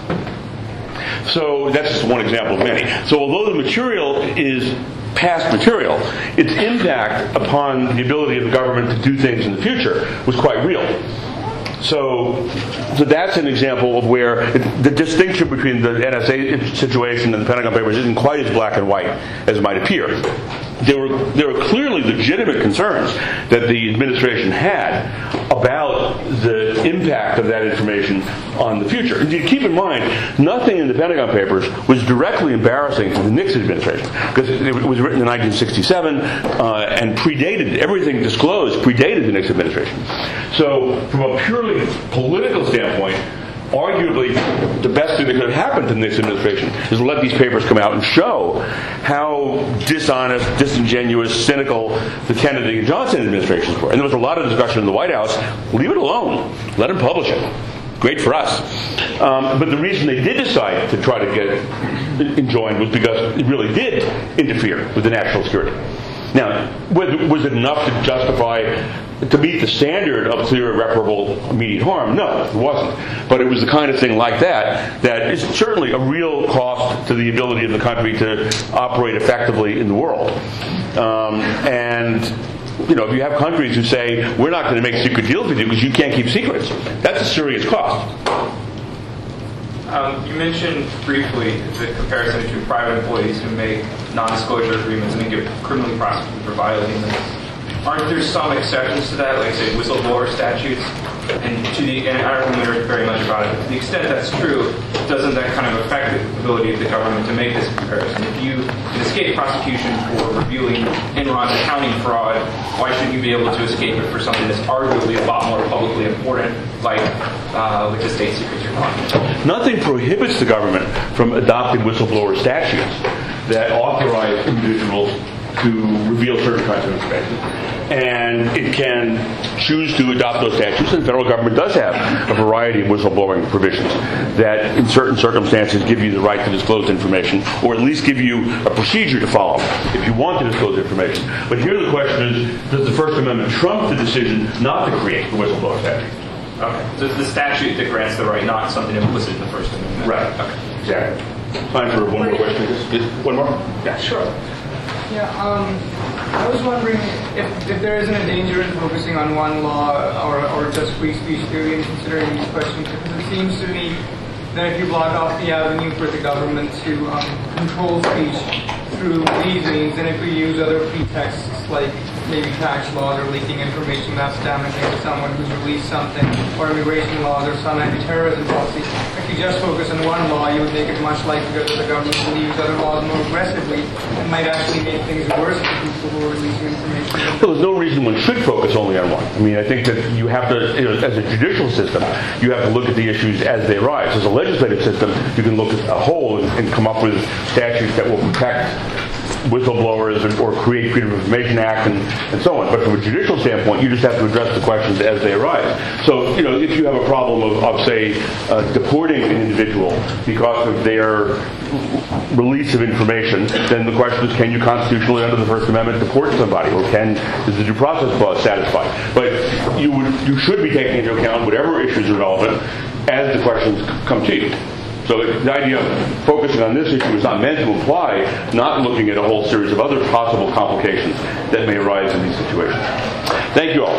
So that's just one example of many. So although the material is past material, its impact upon the ability of the government to do things in the future was quite real. So that's an example of where the distinction between the NSA situation and the Pentagon Papers isn't quite as black and white as it might appear. there were clearly legitimate concerns that the administration had about the impact of that information on the future. And keep in mind, nothing in the Pentagon Papers was directly embarrassing to the Nixon administration, because it was written in 1967 and predated, everything disclosed predated the Nixon administration. So from a purely political standpoint, arguably the best thing that could have happened to the Nixon administration is to let these papers come out and show how dishonest, disingenuous, cynical the Kennedy and Johnson administrations were. And there was a lot of discussion in the White House, leave it alone, let them publish it. Great for us. But the reason they did decide to try to get it enjoined was because it really did interfere with the national security. Now, was it enough to justify, to meet the standard of clear, irreparable, immediate harm? No, it wasn't. But it was the kind of thing like that is certainly a real cost to the ability of the country to operate effectively in the world. And if you have countries who say, we're not going to make secret deals with you because you can't keep secrets, that's a serious cost. You mentioned briefly the comparison between private employees who make non-disclosure agreements and then get criminally prosecuted for violating them. Aren't there some exceptions to that, like say whistleblower statutes? And I don't remember very much about it, but to the extent that's true, doesn't that kind of affect the ability of the government to make this comparison? If you can escape prosecution for revealing Enron's accounting fraud, why shouldn't you be able to escape it for something that's arguably a lot more publicly important, like with the state secrets you're talking about? Nothing prohibits the government from adopting whistleblower statutes that authorize individuals to reveal certain kinds of information. And it can choose to adopt those statutes, and the federal government does have a variety of whistleblowing provisions that in certain circumstances give you the right to disclose information, or at least give you a procedure to follow if you want to disclose information. But here the question is, does the First Amendment trump the decision not to create the whistleblower statute? Okay. So it's the statute that grants the right, not something implicit in the First Amendment. Right. Okay. Exactly. Time for one more question. One more? Yeah, sure. Yeah, I was wondering if there isn't a danger in focusing on one law or just free speech theory in considering these questions, because it seems to me that if you block off the avenue for the government to control speech through these means, and if we use other pretexts like maybe tax laws or leaking information that's damaging to someone who's released something, or immigration laws or some anti-terrorism policy, if you just focus on one law, you would make it much likelier that the government will use other laws more aggressively and might actually make things worse for people who are releasing information. Well, there's no reason one should focus only on one. I mean, I think that you have to, as a judicial system, you have to look at the issues as they arise. As a legislative system, you can look at a whole and come up with statutes that will protect whistleblowers or create Freedom of Information Act and so on. But from a judicial standpoint, you just have to address the questions as they arise. So, if you have a problem of say, deporting an individual because of their release of information, then the question is, can you constitutionally, under the First Amendment, deport somebody, or is the due process clause satisfied? But you should be taking into account whatever issues are relevant as the questions come to you. So the idea of focusing on this issue is not meant to imply not looking at a whole series of other possible complications that may arise in these situations. Thank you all.